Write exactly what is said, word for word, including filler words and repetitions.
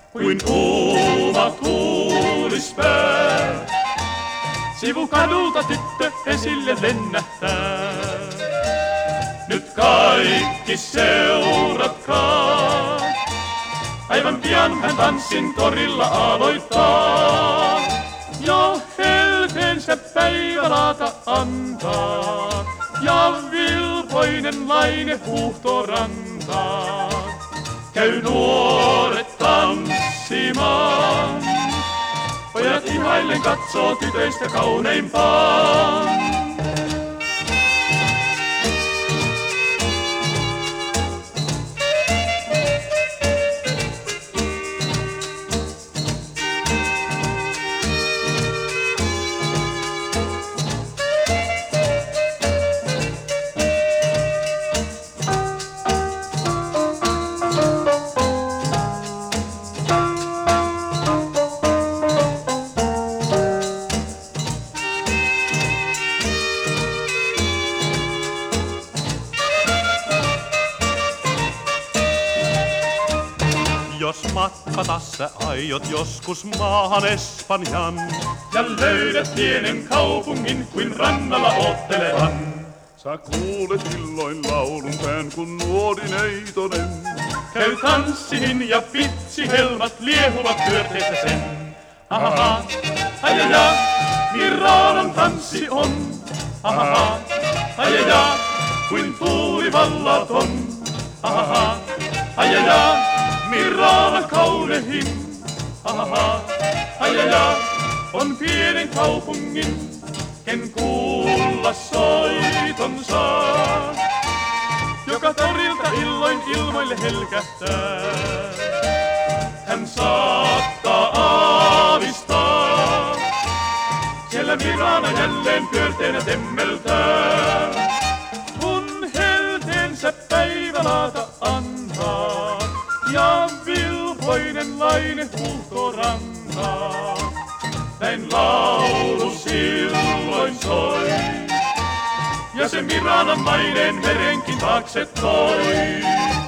kuin kuuma tuulispää. Sivukadulta tyttö esille lennähtää. Nyt kaikki seuratkaa. Aivan pian hän tanssin torilla aloittaa. Ja helteensä päivälaata antaa. Ja vilpoinen laine huuhtoo rantaa. Käy nuoret tanssimaan. Pojat ihaillen katsoo tytöistä kauneimpaan. Jos matkata sä aiot joskus maahan Espanjan ja löydät pienen kaupungin kuin rannalla oottelevan, sä kuulet illoin laulun pään kun nuorineitonen. Käy tanssiin ja pitsihelmat liehuvat pyörteistä sen. Ahaha, ajaja, Miranon tanssi on. Ahaha, ajaja, kuin tuuli vallaton. Ahaha, ajaja, Mirana kaunehin. Ahaha, ajaja, on pienen kaupungin, ken kuulla soiton saa. Joka torilta illoin ilmoille helkähtää. Hän saattaa aavistaa. Siellä Mirana jälleen pyörteenä temmeltää. Kun helteensä päivälaata antaa. Ja vilpoinen laine huuhtoo rantaa. Näin laulu silloin soi. Ja se Miranan maineen verenkin taakse toi.